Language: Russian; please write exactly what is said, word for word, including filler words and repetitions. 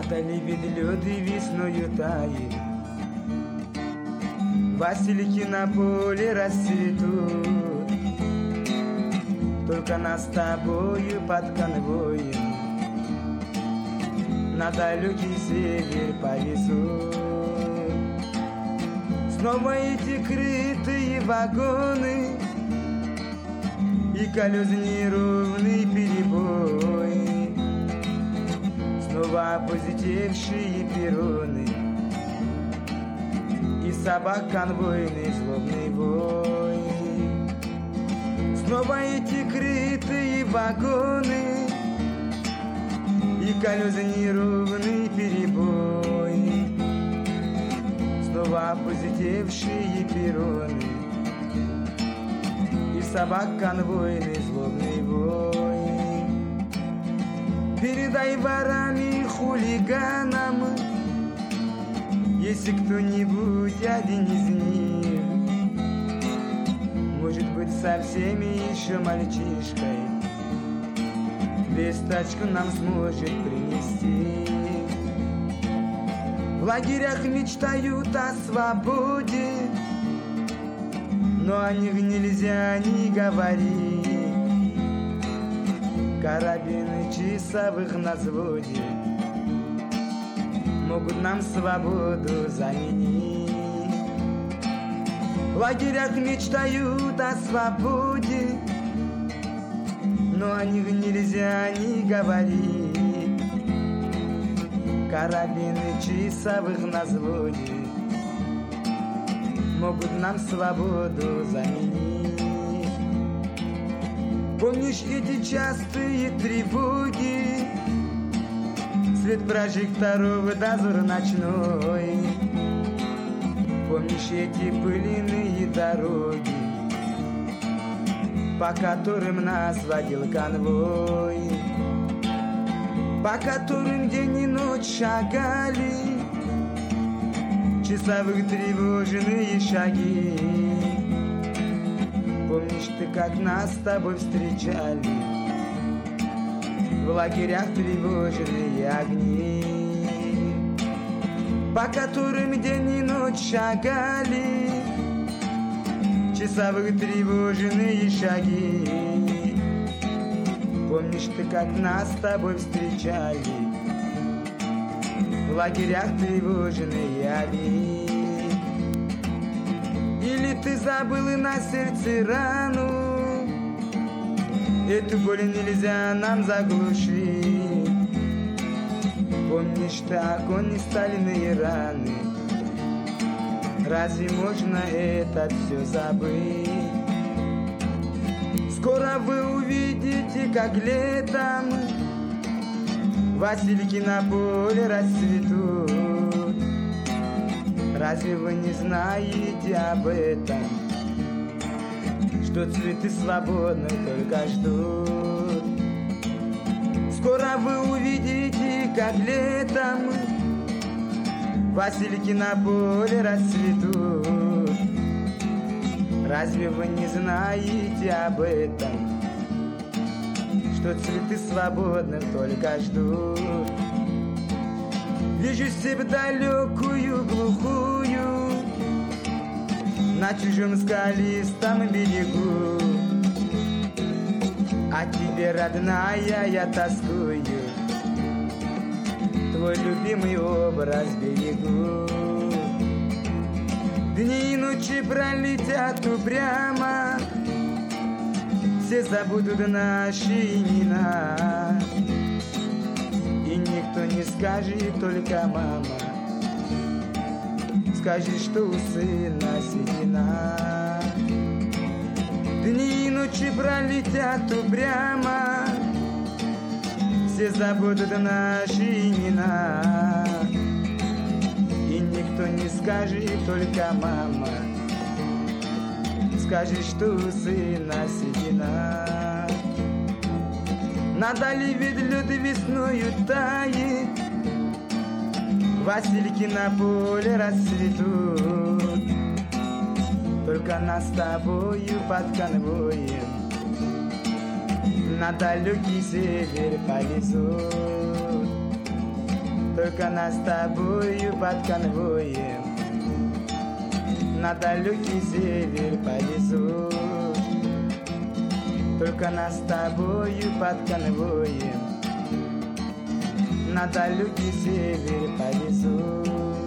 Надали ведь лед и весною тает, васильки на поле расцветут. Только нас с тобою под конвоем на далекий север повезут. Снова эти крытые вагоны и колес неровный перебой, снова опустевшие перроны и собак конвойный злобный вой. Снова эти крытые вагоны и колес неровный перебой, снова опустевшие перроны и собак конвойный злобный вой. Передай ворам и хулиганам, если кто-нибудь один из них может быть со всеми еще мальчишкой, весточку нам сможет принести. В лагерях мечтают о свободе, но о них нельзя не говорить. Карабины часовых на взводе могут нам свободу заменить. В лагерях мечтают о свободе, но о них нельзя не говорить. Карабины часовых на взводе могут нам свободу заменить. Помнишь эти частые тревоги, свет прожекторов, дозор ночной? Помнишь эти пыльные дороги, по которым нас водил конвой, по которым день и ночь шагали часовых тревожные шаги? Помнишь ты, как нас с тобой встречали в лагерях тревожные огни, по которым день и ночь шагали часовых тревожные шаги? Помнишь ты, как нас с тобой встречали в лагерях тревожные огни? Или ты забыл и на сердце рану, эту боль нельзя нам заглушить? Помнишь ты огонь и стальные раны, разве можно это все забыть? Скоро вы увидите, как летом васильки на поле расцветут. Разве вы не знаете об этом, что цветы свободны только ждут? Скоро вы увидите, как летом васильки на поле расцветут. Разве вы не знаете об этом, что цветы свободны только ждут? Вижу себе далекую, глухую, на чужом скалистом берегу. О тебе, родная, я тоскую, твой любимый образ берегу. Дни и ночи пролетят упрямо, все забудут наши имена, и никто не скажет, только мама скажет, что у сына седина. Дни и ночи пролетят упрямо, все забудут наши имена, и никто не скажет, только мама скажет, что у сына седина. Надо ли ведь лед весною тает, васильки на поле расцветут. Только нас с тобою под конвоем на далекий север повезут. Только нас с тобою под конвоем на далекий север повезут. Только нас с тобою под конвоем на далекий север повезут.